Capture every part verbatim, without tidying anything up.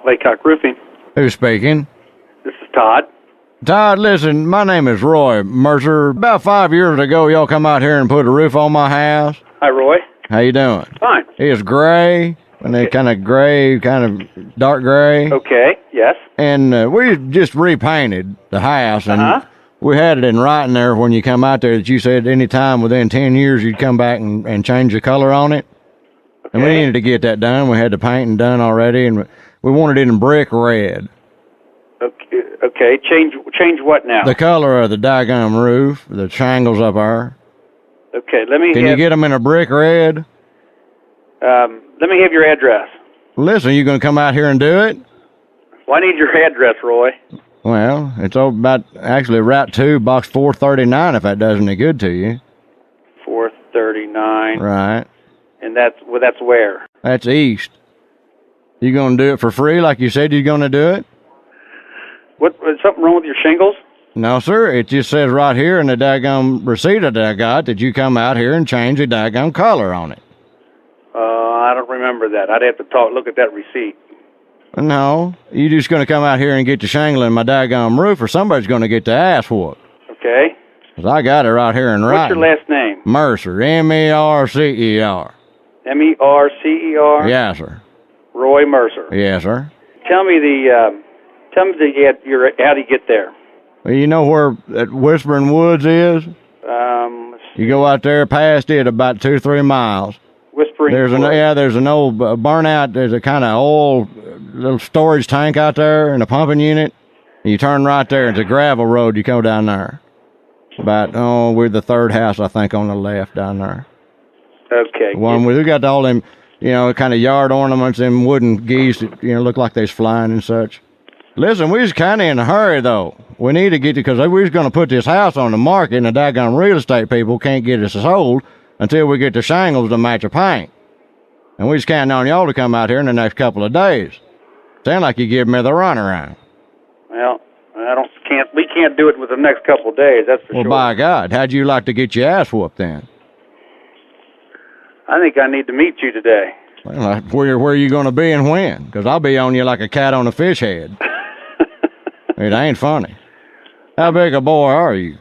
Laycock Roofing. Who's speaking? This is Todd. Todd, listen, my name is Roy Mercer. About five years ago, y'all come out here and put a roof on my house. Hi, Roy. How you doing? Fine. It's gray, and they kind of gray, kind of dark gray. Okay, yes. And uh, we just repainted the house, and Uh-huh. we had it in writing there when you come out there that you said any time within ten years you'd come back and, and change the color on it. And we Okay. needed to get that done. We had the painting done already, and we wanted it in brick red. Okay, okay. Change change what now? The color of the diagram roof, the shingles up there. Okay, let me Can have, you get them in a brick red? um, let me have your address. Listen, you going to come out here and do it? Well, I need your address, Roy. Well, it's over about, actually, Route two, Box four thirty-nine, if that does any good to you. four thirty-nine. Right. And that's well, that's where? That's east. You going to do it for free like you said you're going to do it? What? Is something wrong with your shingles? No, sir. It just says right here in the daggum receipt that I got that you come out here and change the daggum color on it. Uh, I don't remember that. I'd have to talk. Look at that receipt. No, you just going to come out here and get the shingle in my daggum roof, or somebody's going to get the ass whooped. Okay. 'Cause I got it right here in What's writing. your last name? Mercer, M E R C E R. M E R C E R. Yes, sir. Roy Mercer. Yes, sir. Tell me the. Um, tell me the get your how do you get there? Well, you know where that Whispering Woods is? Um, You go out there past it about two, three miles. Whispering. There's an Woods. yeah, there's an old uh, burnout. There's a kind of old uh, little storage tank out there and a pumping unit. And you turn right there. It's a gravel road. You go down there. About oh, we're the third house I think on the left down there. Okay. One we got all them, you know, kind of yard ornaments and wooden geese that you know look like they's flying and such. Listen, we was kind of in a hurry though. We need to get to because we was going to put this house on the market, and the daggone real estate people can't get it sold until we get the shingles to match the paint. And we just counting on y'all to come out here in the next couple of days. Sound like you give me the runaround. Well, I don't can't we can't do it with the next couple of days. That's for Well, sure. by God, how'd you like to get your ass whooped then? I think I need to meet you today. Well, uh, where where are you going to be and when? Because I'll be on you like a cat on a fish head. It ain't funny. How big a boy are you?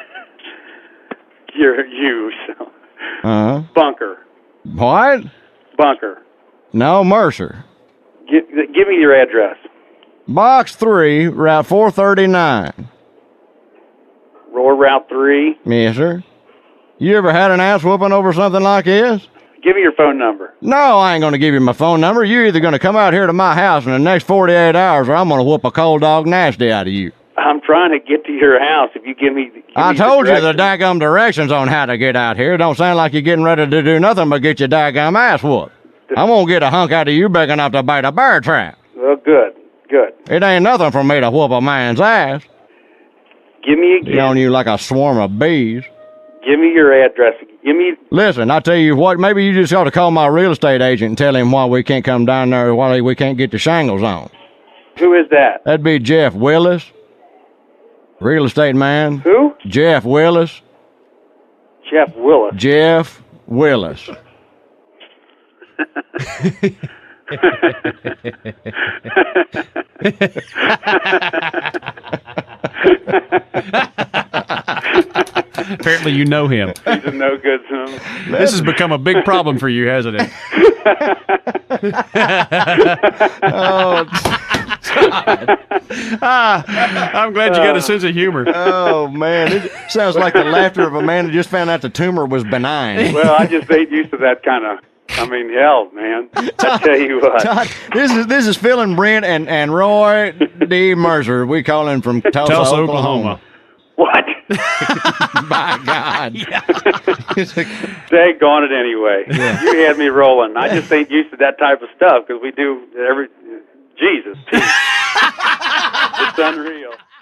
You're you. So. Uh-huh. Bunker. What? Bunker. No, Mercer. Give, give me your address. Box three, Route four thirty-nine. Roy Route three. Yes, sir. You ever had an ass whooping over something like this? Give me your phone number. No, I ain't going to give you my phone number. You're either going to come out here to my house in the next forty-eight hours, or I'm going to whoop a cold dog nasty out of you. I'm trying to get to your house. If you give me, give I me told the you the directions. daggum directions on how to get out here. Don't sound like you're getting ready to do nothing but get your daggum ass whooped. I won't get a hunk out of you big enough to bait a bear trap. Well, good, good. It ain't nothing for me to whoop a man's ass. Give me Be on again. you like a swarm of bees. Give me your address. Give me. Listen, I tell you what, maybe you just ought to call my real estate agent and tell him why we can't come down there, why we can't get the shingles on. Who is that? That'd be Jeff Willis, real estate man. Who? Jeff Willis. Jeff Willis. Jeff Willis. Apparently you know him. He's a no good son. This has become a big problem for you, hasn't it? Oh, ah, I'm glad you got a sense of humor. oh, man. It sounds like the laughter of a man that just found out the tumor was benign. Well, I just ain't used to that kind of. I mean, hell, man. I tell you what. Todd, this is this is Phil and Brent and, and Roy D. Mercer. We call him from Tulsa, Tulsa, Oklahoma. Oklahoma. What? By God. Daggone it anyway. You had me rolling. I just ain't used to that type of stuff because we do every. Jesus. It's unreal.